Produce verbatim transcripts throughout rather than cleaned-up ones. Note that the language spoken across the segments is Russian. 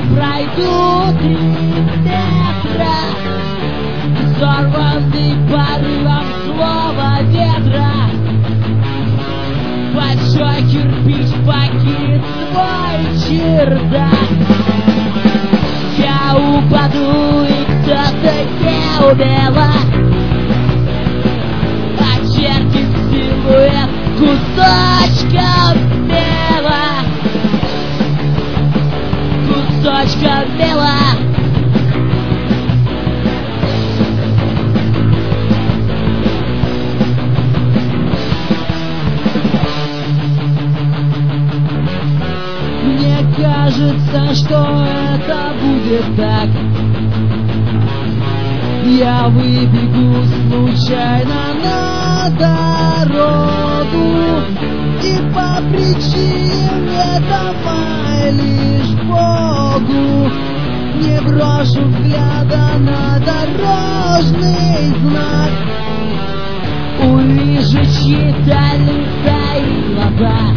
Но пройдут три метра, сорванный порывом злого ветра. Большой кирпич покинет свой чердак. Я упаду, и кто-то неумело очертит силуэт кусочком мела, кусочком мела. Мне кажется, что это будет так. Я выбегу случайно на дорогу, и по причине ведомой лишь Богу не брошу взгляда на дорожный знак. Увижу чьи-то лица и глаза,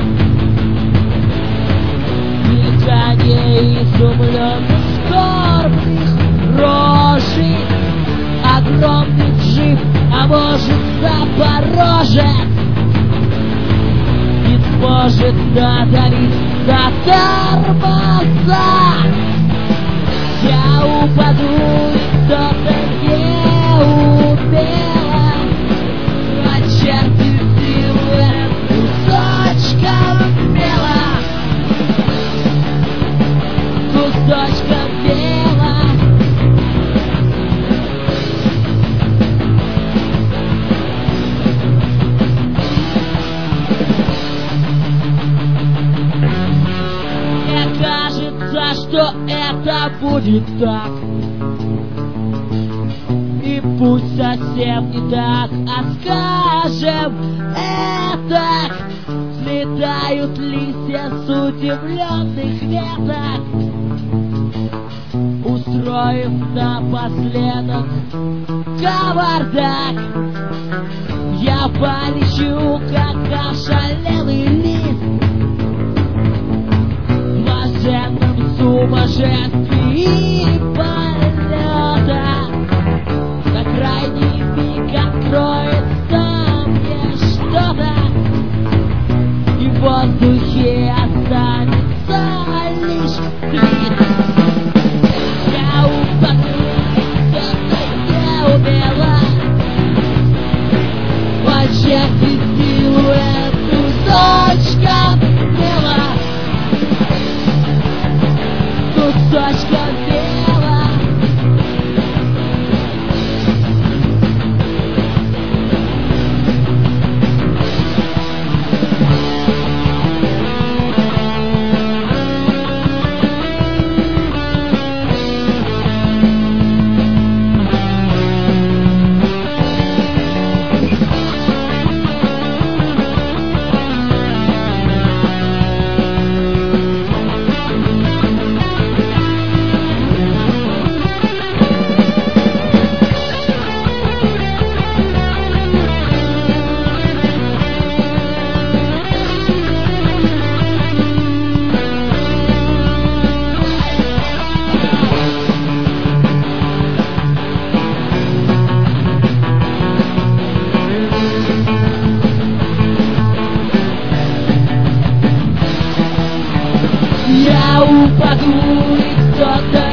мелькание изумленных скорбных рожей. Огромный джип, а может Запорожец, не сможет надавить на тормоза. Я упаду, и кто-то неумело очертит силуэт кусочком мела, кусочком мела. Что это будет так, и пусть совсем не так, а скажем это. Слетают листья с удивленных веток, устроив напоследок кавардак. Я полечу, как ошалелый лист, блаженным сумасшествии полета. На крайний миг откроется мне что-то, и в воздухе останется лишь свет. Я упаду, кто-то неумело очертит силуэт кусочком мела, кусочком мела. Я упаду, и кто-то